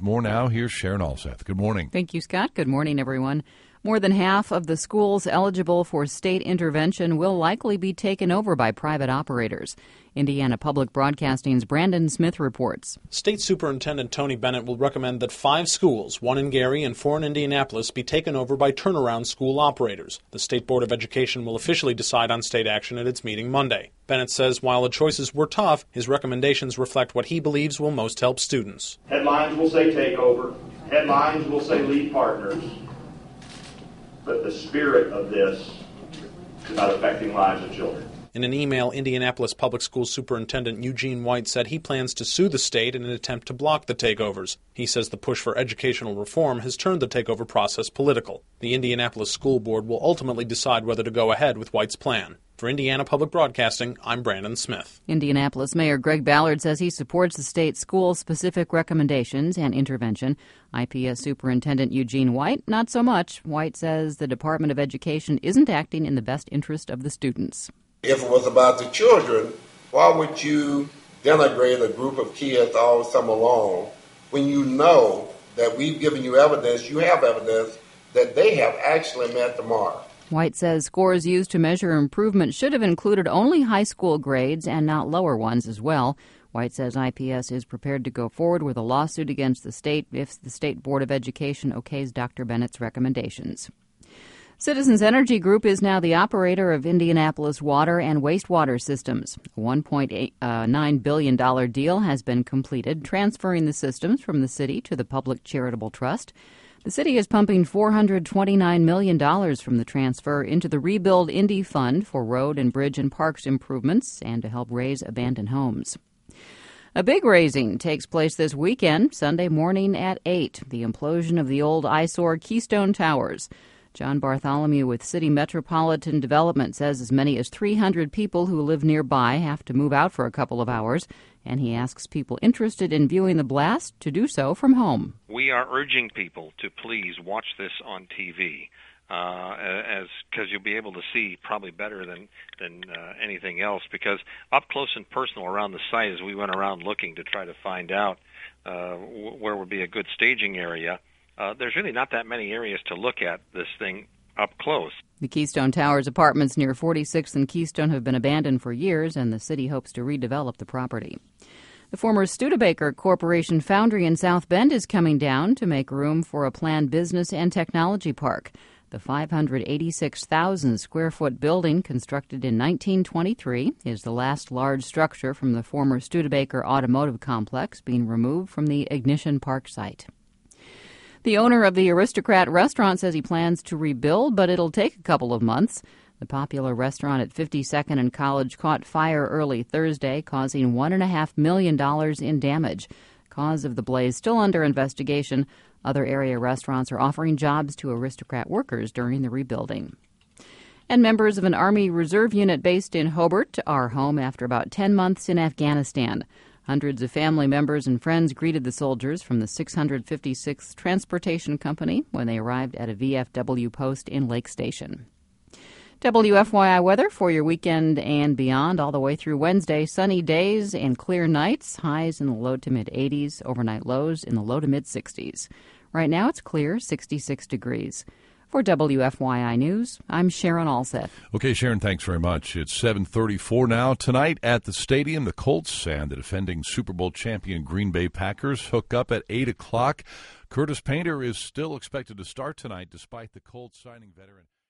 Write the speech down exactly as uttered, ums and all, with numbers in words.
more now. Here's Sharon Alseth. Good morning. Thank you, Scott. Good morning, everyone. More than half of the schools eligible for state intervention will likely be taken over by private operators. Indiana Public Broadcasting's Brandon Smith reports. State Superintendent Tony Bennett will recommend that five schools, one in Gary and four in Indianapolis, be taken over by turnaround school operators. The State Board of Education will officially decide on state action at its meeting Monday. Bennett says while the choices were tough, his recommendations reflect what he believes will most help students. Headlines will say takeover. Headlines will say lead partners. But the spirit of this is not affecting lives of children. In an email, Indianapolis Public Schools Superintendent Eugene White said he plans to sue the state in an attempt to block the takeovers. He says the push for educational reform has turned the takeover process political. The Indianapolis School Board will ultimately decide whether to go ahead with White's plan. For Indiana Public Broadcasting, I'm Brandon Smith. Indianapolis Mayor Greg Ballard says he supports the state's school-specific recommendations and intervention. I P S Superintendent Eugene White, not so much. White says the Department of Education isn't acting in the best interest of the students. If it was about the children, why would you denigrate a group of kids all summer long when you know that we've given you evidence, you have evidence, that they have actually met the mark? White says scores used to measure improvement should have included only high school grades and not lower ones as well. White says I P S is prepared to go forward with a lawsuit against the state if the State Board of Education okays Doctor Bennett's recommendations. Citizens Energy Group is now the operator of Indianapolis water and wastewater systems. A one point nine billion dollars deal has been completed, transferring the systems from the city to the Public Charitable Trust. The city is pumping four hundred twenty-nine million dollars from the transfer into the Rebuild Indy Fund for road and bridge and parks improvements and to help raise abandoned homes. A big raising takes place this weekend, Sunday morning at eight, the implosion of the old eyesore Keystone Towers. John Bartholomew with City Metropolitan Development says as many as three hundred people who live nearby have to move out for a couple of hours, and he asks people interested in viewing the blast to do so from home. We are urging people to please watch this on T V, uh, as because you'll be able to see probably better than than uh, anything else. Because up close and personal around the site, as we went around looking to try to find out uh, where would be a good staging area. Uh, there's really not that many areas to look at this thing up close. The Keystone Towers apartments near forty-sixth and Keystone have been abandoned for years, and the city hopes to redevelop the property. The former Studebaker Corporation foundry in South Bend is coming down to make room for a planned business and technology park. The five hundred eighty-six thousand square foot building, constructed in nineteen twenty-three, is the last large structure from the former Studebaker Automotive Complex being removed from the Ignition Park site. The owner of the Aristocrat restaurant says he plans to rebuild, but it'll take a couple of months. The popular restaurant at fifty-second and College caught fire early Thursday, causing one point five million dollars in damage. Cause of the blaze still under investigation. Other area restaurants are offering jobs to Aristocrat workers during the rebuilding. And members of an Army Reserve unit based in Hobart are home after about ten months in Afghanistan. Hundreds of family members and friends greeted the soldiers from the six hundred fifty-sixth Transportation Company when they arrived at a V F W post in Lake Station. W F Y I weather for your weekend and beyond all the way through Wednesday. Sunny days and clear nights, highs in the low to mid-eighties, overnight lows in the low to mid-sixties. Right now it's clear, sixty-six degrees. For W F Y I News, I'm Sharon Alseth. Okay, Sharon, thanks very much. It's seven thirty-four now. Tonight at the stadium, the Colts and the defending Super Bowl champion Green Bay Packers hook up at eight o'clock. Curtis Painter is still expected to start tonight despite the Colts signing veteran